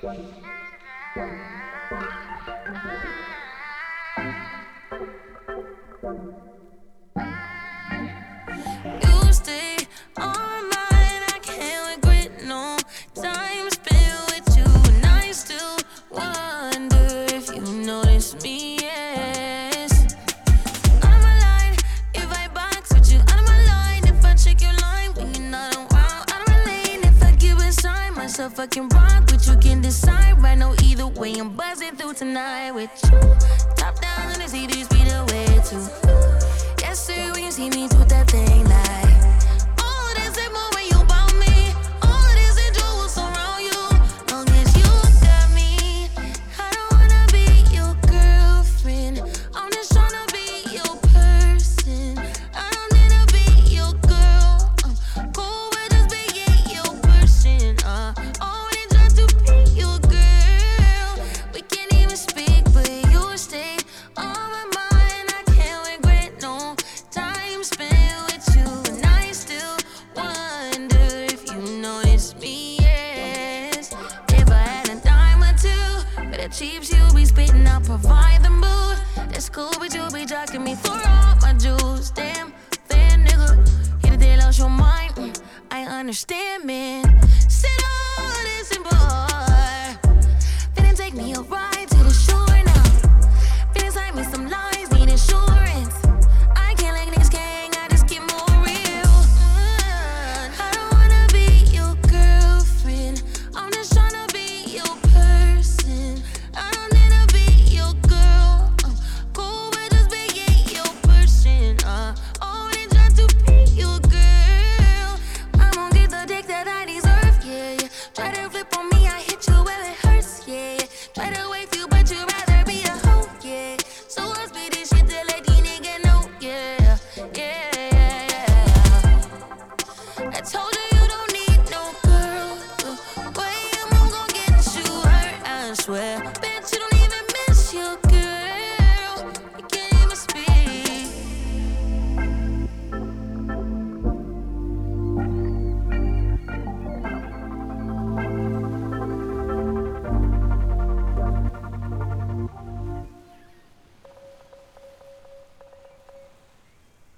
You stay on mine, I can't regret no time spent with you, and I still wonder if you notice me. Yes, out of my line if I box with you, out of my line if I check your line when you're not around, out of my lane if I give a sign myself I can rock, but you can decide. Right now either way I'm buzzing through tonight with you. Top down on the CDs, be the way to. Yes, sir, when you see me do that thing like all of this and more when you about me. All of this and jewels around you. Long as you got me, I don't wanna be your girlfriend. I'm just tryna be your person. I don't need to be your girl. I'm cool with just being your person. Already tried to be your girl. We can't even speak, but you stay on my mind. I can't regret no time spent with you, and I still wonder if you notice me. Yes, if I had a dime or two for the cheaps you be spitting out, provide the mood. That's cool, but you be jocking me for all my jewels. Damn, fair nigga, hit a deal out your mind. I understand, man.